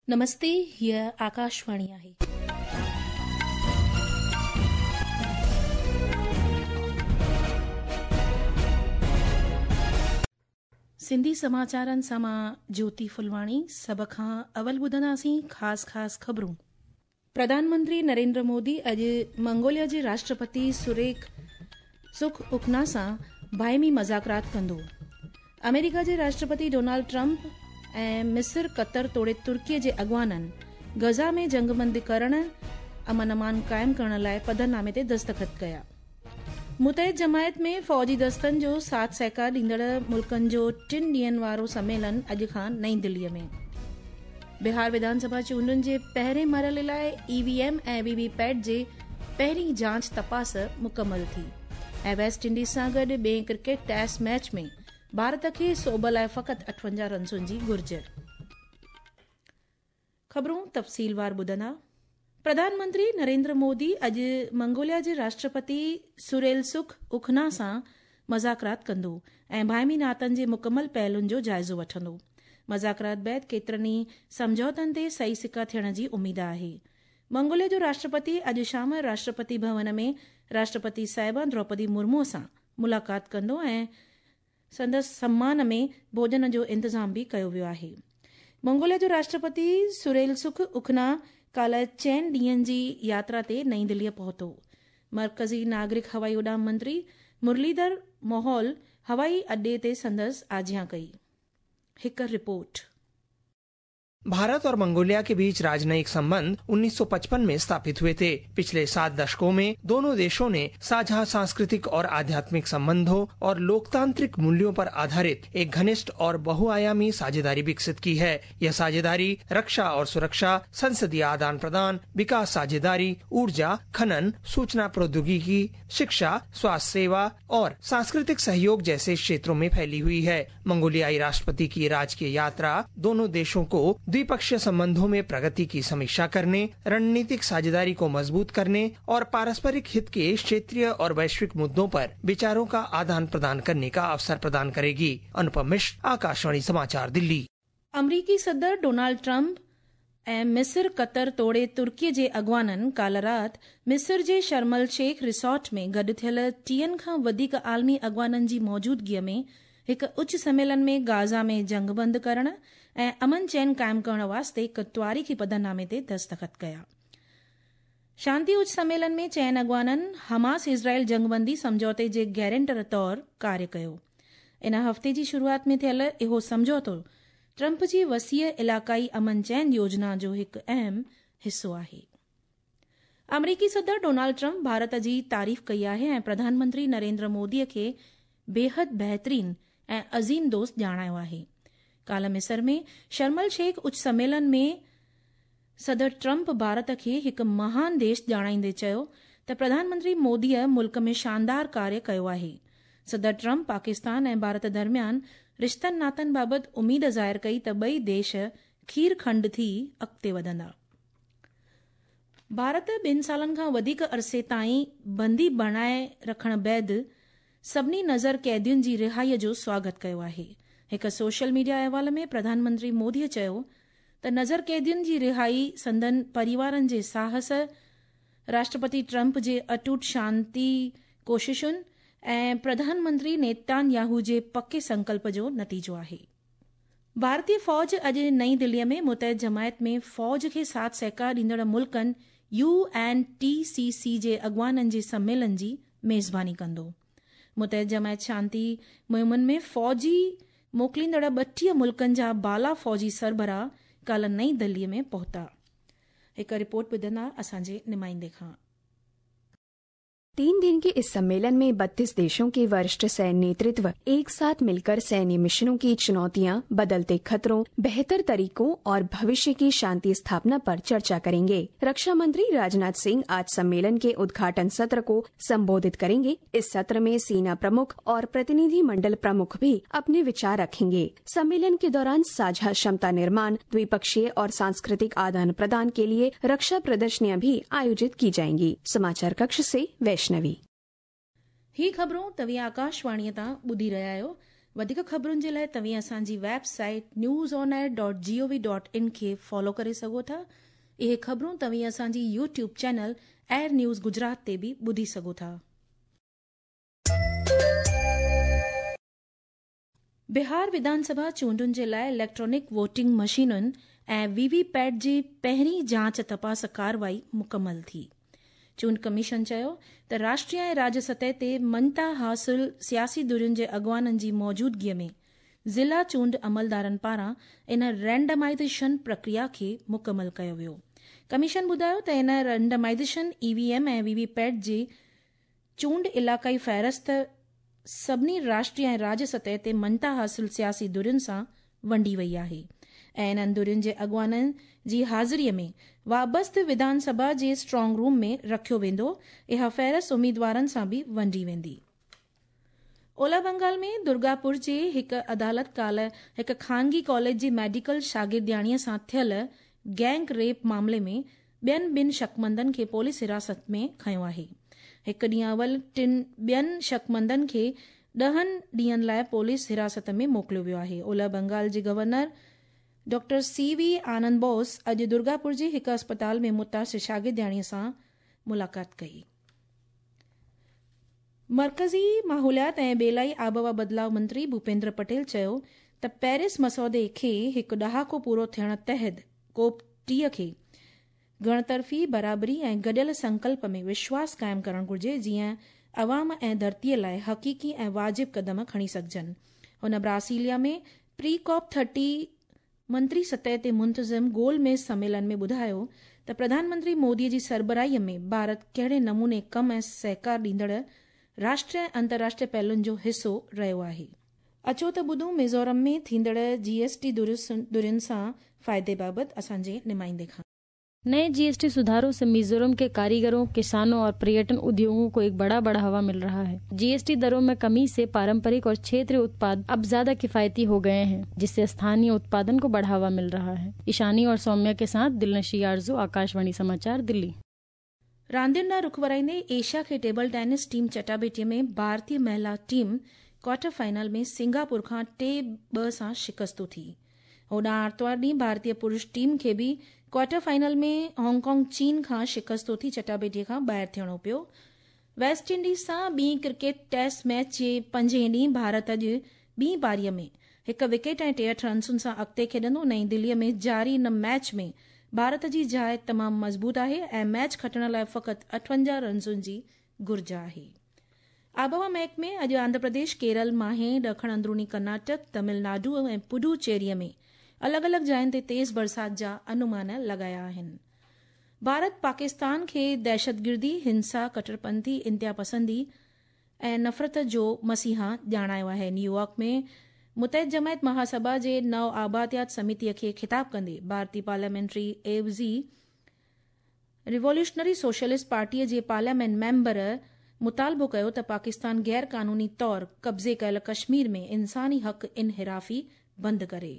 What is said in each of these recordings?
नमस्ते, हीअ आकाशवाणी आहे। सिंधी समाचारनि सां मां ज्योति फुलवाणी। सभ खां अवल ॿुधंदासीं ख़ासि ख़बरूं। प्रधानमंत्री नरेंद्र मोदी अॼु मंगोलिया जे राष्ट्रपति सुख उखना सां बाहिमी मज़ाक़रात कंदो। अमेरिका जे राष्ट्रपति डोनाल्ड ट्रंप ऐं मिस्र, कतर तोड़े तुर्कीअ जे अॻवाननि गज़ा में जंगबंदी करण, अमन अमान क़ाइमु करण लाइ पधरनामे ते दस्तख़त कया। मुतहिद जमायत में फ़ौजी दस्तनि जो साथ सहकार ॾींदड़ मुल्कनि जो 3 ॾींहनि वारो सम्मेलन अॼु खां नईं दिल्लीअ में। बिहार विधानसभा चूंडुनि जे पहिरें मरहले लाइ ईवीएम ऐं वीवीपैट जे पहिरीं जांच तपास मुकमल थी ऐं वेस्ट इंडीज़ सां गॾु ॿिएं क्रिकेट टेस्ट मैच में भारत खे सोभ लाइ फ़क़ति 58 रन्सुनि जी घुर्ज। ख़बरूं तफ़सीलवार ॿुधंदा। प्रधानमंत्री नरेंद्र मोदी अॼु मंगोलिया जे राष्ट्रपति सुख उखना सां मज़ाक़रात कंदो ऐं बाहिमी नातनि जे मुकमल पहलुनि जो जाइज़ो वठंदो। मज़ाक़रात बैदि केतिरनि ई समझौतनि ते सही सिका थियण जी उमीद आहे। मंगोलिया जो राष्ट्रपति अॼु शाम राष्ट्रपति भवन में राष्ट्रपति साहिबा द्रौपदी मुर्मू सां मुलाक़ात कंदो ऐं संदसि सम्मान में भोजन जो इंतज़ाम बि कयो वियो आहे। मंगोलिया जो राष्ट्रपति सुख उखना काल्ह 4 ॾींहनि जी यात्रा ते नईं दिल्लीअ पहुतो। मरकज़ी नागरिक हवाई उॾाम मंत्री मुरलीधर मोहोल हवाई अड्डे ते संदसि आजियां कई। हिकु रिपोर्ट। भारत और मंगोलिया के बीच राजनयिक संबंध 1955 में स्थापित हुए थे। पिछले 7 दशकों में दोनों देशों ने साझा सांस्कृतिक और आध्यात्मिक संबंधों और लोकतांत्रिक मूल्यों पर आधारित एक घनिष्ठ और बहुआयामी साझेदारी विकसित की है। यह साझेदारी रक्षा और सुरक्षा, संसदीय आदान प्रदान, विकास साझेदारी, ऊर्जा, खनन, सूचना प्रौद्योगिकी, शिक्षा, स्वास्थ्य सेवा और सांस्कृतिक सहयोग जैसे क्षेत्रों में फैली हुई है। मंगोलियाई राष्ट्रपति की राजकीय यात्रा दोनों देशों को द्विपक्षीय संबंधों में प्रगति की समीक्षा करने, रणनीतिक साझेदारी को मजबूत करने और पारस्परिक हित के क्षेत्रीय और वैश्विक मुद्दों पर विचारों का आदान प्रदान करने का अवसर प्रदान करेगी। अनुपम मिश्र, आकाशवाणी समाचार, दिल्ली। अमरीकी सदर डोनाल्ड ट्रंप ऐं मिस्र, कतर तोड़े तुर्कीअ जे अॻवाननि काल्ह राति मिस्र जे शर्मल शेख रिसोर्ट में गॾु थियल 30 खां वधीक आलमी अॻवाननि जी मौजूदगीअ में हिकु उच्च सम्मेलन में गाज़ा में जंग बंदि करण ऐं अमन चैन क़ाइमु करण वास्ते हिकु तारीख़ी पधरनामे ते दस्तख़त कया। शांति उच्च सम्मेलन में 4 अॻवाननि हमास इज़राइल जंगबंदी समझौते जे गारंटर तौरु कार्य कयो। इन हफ़्ते जी शुरूआत में थियल इहो समझौतो ट्रंप जी वसीअ इलाक़ाई अमन चैन योजना जो हिकु अहम हिसो आहे। अमरीकी सदर डोनाल्ड ट्रंप भारत जी तारीफ़ कई आहे ऐं प्रधानमंत्री नरेंद्र मोदीअ खे बेहद बहितरीन ऐं अज़ीम दोस्त ॼाणायो आहे। काल्ह मिस्र में शर्मल शेख उच्च सम्मेलन में सदर ट्रंप भारत खे हिकु महान देश ॼाणाईंदे चयो त प्रधानमंत्री मोदीअ मुल्क में शानदार कार्य कयो आहे। सदर ट्रंप पाकिस्तान ऐं भारत दरमियान रिश्तनि नातनि बाबति उमीद ज़ाहिर कई त ॿई देश खीर खंड थी अॻिते वधंदा। भारत 2 सालनि खां वधीक अरसे ताईं बंदी बणाए रखण बैदि सभिनी नज़र कैदियुनि जी रिहाईअ जो स्वागत कयो आहे। हिकु सोशल मीडिया अहवाल में प्रधानमंत्री मोदीअ चयो त नज़र कैदियुनि जी रिहाई संदन परिवारनि जे साहस, राष्ट्रपति ट्रंप जे अटूट शांती कोशिशुनि ऐं प्रधानमंत्री नेतन्याहू जे पके संकल्प जो नतीजो आहे। भारतीय फ़ौज अॼु नईं दिल्लीअ में मुतहिद जमायत में फ़ौज खे साथ सहकार ॾींदड़ मुल्कनि UNTCC जे अॻवाननि जे सम्मेलन जी मेज़बानी कंदो। मुतहिद जमायत शांती मुहिमुनि में फ़ौजी मोकिलींदड़ 32 मुल्कनि जा बाला फ़ौजी सरबराह काल्ह नईं दिल्लीअ में पहुता। हिकु रिपोर्ट ॿुधंदा असांजे नुमाइंदे खां। 3 दिन के इस सम्मेलन में 32 देशों के वरिष्ठ सैन्य नेतृत्व एक साथ मिलकर सैन्य मिशनों की चुनौतियां, बदलते खतरों, बेहतर तरीकों और भविष्य की शांति स्थापना पर चर्चा करेंगे। रक्षा मंत्री राजनाथ सिंह आज सम्मेलन के उद्घाटन सत्र को संबोधित करेंगे। इस सत्र में सेना प्रमुख और प्रतिनिधि मंडल प्रमुख भी अपने विचार रखेंगे। सम्मेलन के दौरान साझा क्षमता निर्माण, द्विपक्षीय और सांस्कृतिक आदान प्रदान के लिए रक्षा प्रदर्शनियां भी आयोजित की जाएंगी। समाचार कक्ष से वैष्णवी। ही ख़बरूं तव्हीं आकाशवाणीअ तां ॿुधी रहिया आहियो। वधीक ख़बरुनि जे लाइ तव्हीं असांजी वेबसाइट newsonair.gov.in खे फॉलो करे सघो था। इहे ख़बरूं तव्हीं असांजी YouTube channel air news Gujarat ते बि ॿुधी सघो था। बिहार विधानसभा चूंडुनि जे लाइ इलेक्ट्रॉनिक वोटिंग मशीनुनि ऐं वीवीपैट जी पहिरीं जांच तपास कार्रवाई मुकमल थी। चूंड कमीशन चयो त राष्ट्रीय ऐं राज्य सतह ते मञता हासिल सियासी धुरियुनि जे अॻवाननि जी मौजूदगीअ में ज़िला चूंड अमलदारनि पारां इन रैंडमाइज़ेशन प्रक्रिया खे मुकमल कयो वियो। कमीशन ॿुधायो त इन रैंडमाइज़ेशन ईवीएम ऐं वीवीपैट जी चूंड इलाक़ाई फ़हरिस्त सभिनी राष्ट्रीय ऐं राज्य सतह ते मञता हासिल सियासी धुरियुनि सां वंडी वई आहे ऐं इन्हनि धुरियुनि जे अॻवाननि जी हाज़िरीअ में वाबस्त विधानसभा जे स्ट्रांग रूम में रखियो वेंदो। इहा फ़हरिस्त उम्मीदवारनि सां बि वंडी वेंदी। ओलह बंगाल में दुर्गापुर जे हिक अदालत काल्ह हिक ख़ानगी कॉलेज जी मेडिकल शागिर्दियाणीअ सां थियल गैंग रेप मामले में ॿियनि शकमंदनि खे पुलिस हिरासत में खंयो आहे। हिकु ॾींहुं अवल ॿियनि शकमंदनि खे 10 ॾींहनि लाइ पुलिस हिरासत में मोकिलियो वियो आहे। ओलह बंगाल जी governor doctor C V Ananda Bose अॼु दुर्गापुर जे हिकु अस्पताल में मुतासिर शागिर्दियाणीअ सां मुलाक़ात कई। मरकज़ी माहौलियात ऐं बेलाई आबहवा बदिलाव मंत्री भूपेंद्र पटेल चयो त पेरिस मसौदे खे हिकु ॾहाको पूरो थियण तहत COP30 खे गणतर्फ़ी बराबरी ऐं गॾियल संकल्प में विश्वास कायम करणु घुर्जे, जीअं अवाम ऐं धरतीअ लाइ हक़ीक़ी ऐं वाजिब क़दम खणी सघजनि। हुन ब्रासीलिया में प्री COP30 मंत्री सतह ते मुंतज़िम गोलमेज़ सम्मेलन में ॿुधायो त प्रधानमंत्री मोदीअ जी सरबराहीअ में भारत कहिड़े नमूने कम ऐं सहकार ॾींदड़ राष्ट्रीय ऐं अंतर्राष्ट्रीय पहलुनि जो हिसो रहियो आहे। अचो त ॿुधूं मिज़ोरम में थींदड़ GST दुरियुनि सां फ़ाइदे बाबति असांजे नुमाइंदे खां। नए GST सुधारों से मिजोरम के कारीगरों, किसानों और पर्यटन उद्योगों को एक बड़ा बढ़ावा मिल रहा है। GST दरों में कमी से पारंपरिक और क्षेत्रीय उत्पाद अब ज्यादा किफायती हो गए हैं, जिससे स्थानीय उत्पादन को बढ़ावा मिल रहा है। ईशानी और सौम्या के साथ दिलनशी आरजू, आकाशवाणी समाचार, दिल्ली। रांदियुनि ॾांहुं रुख वराईंदे एशिया खे टेबल टेनिस टीम चटाभेटीअ में भारतीय महिला टीम क्वार्टर फाइनल में सिंगापुर खां 2-2 सां शिकस्तो थी। होॾां आर्तवार ॾींहुं भारतीय पुरुष टीम खे बि क्वार्टर फाइनल में हांगकांग चीन खां शिकस्तो थी चटाभेटीअ खां ॿाहिरि थियणो पियो। वेस्ट इंडीज़ सां ॿीं क्रिकेट टेस्ट मैच जे 5 ॾींहुं भारत अॼु ॿीं पारीअ में 1 विकेट ऐं 63 रन्सुनि सां अॻिते खेॾंदो। नईं दिल्लीअ में जारी इन मैच में भारत जी जाइ तमामु मज़बूत आहे ऐं मैच खटण लाइ फ़क़ति 58 रन्सुनि जी घुर्ज आहे। आबहवा महकमे अॼु आंध्र प्रदेश, केरल, माहे, ॾखण अंदरूनी कर्नाटक, तमिलनाडु ऐं पुडुचेरीअ में अलॻि अलॻि जायुनि ते तेज़ बरसात जा अनुमान लॻाया आहिनि। भारत पाकिस्तान खे दहशतगिर्दी, हिंसा, कट्टरपंथी, इंतिहा पसंदी ऐं नफ़रत जो मसीहा ॼाणायो आहे। न्यूयॉर्क में मुतहद जमायत महासभा जे नव आबादियात समितीअ खे ख़िताब कंदे भारतीय पार्लियामेंट्री एवज़ी रिवोल्यूशनरी सोशलिस्ट पार्टीअ जे पार्लियामेंट मेंबर मुतालबो कयो त पाकिस्तान गैर कानूनी तौर कब्ज़े कयल कश्मीर में इंसानी हक़ इनहिराफ़ी बंदि करे।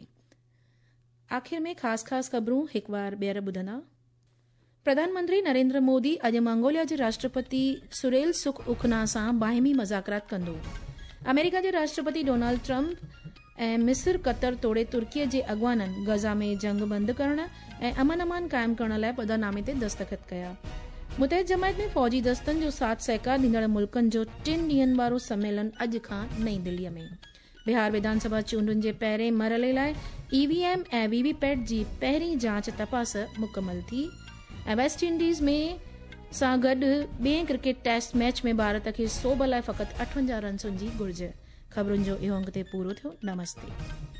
आख़िर में ख़ासि ख़बरूं हिकु बार ॿीहर ॿुधंदा। प्रधानमंत्री नरेंद्र मोदी अॼु मंगोलिया जे राष्ट्रपति सुरेल सुख उखना सां बाहिमी मुज़ाकरात कंदो। अमेरिका जे राष्ट्रपति डोनाल्ड ट्रंप ऐं मिस्र, कतर तोड़े तुर्कीअ जे अॻवाननि गज़ा में जंग बंदि करण ऐं अमन अमान क़ाइमु करण लाइ ॿधरनामे ते दस्तख़त कया। मुतहद जमायत में फ़ौजी दस्तनि जो साथ सहकार ॾींदड़ मुल्कनि जो 3 ॾींहनि वारो सम्मेलन अॼु खां नईं दिल्लीअ में। बिहार विधानसभा चूंडुनि जे पहिरें मरहले लाइ ईवीएम ऐं वीवीपैट जी पहिरीं जांच तपास मुकमल थी ऐं वेस्ट इंडीज़ में सां गॾु ॿिएं क्रिकेट टेस्ट मैच में भारत खे सोभ लाइ फ़क़ति 58 रन्सुनि जी घुर्ज। ख़बरुनि जो इहो अंक ते पूरो थियो। नमस्ते।